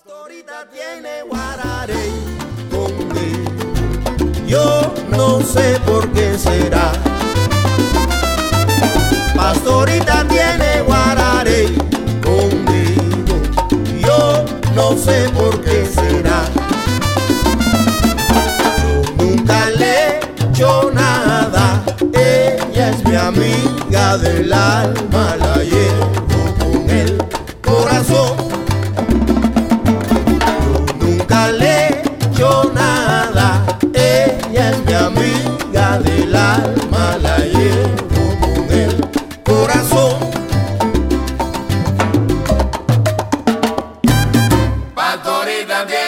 Pastorita tiene guararé conmigo, yo no sé por qué será. Pastorita tiene guararé conmigo, yo no sé por qué será. Yo nunca le he hecho nada, ella es mi amiga del alma, la llevo con el corazón. Nunca le he hecho nada, ella es mi amiga del alma, la llevo con el corazón. Pastorita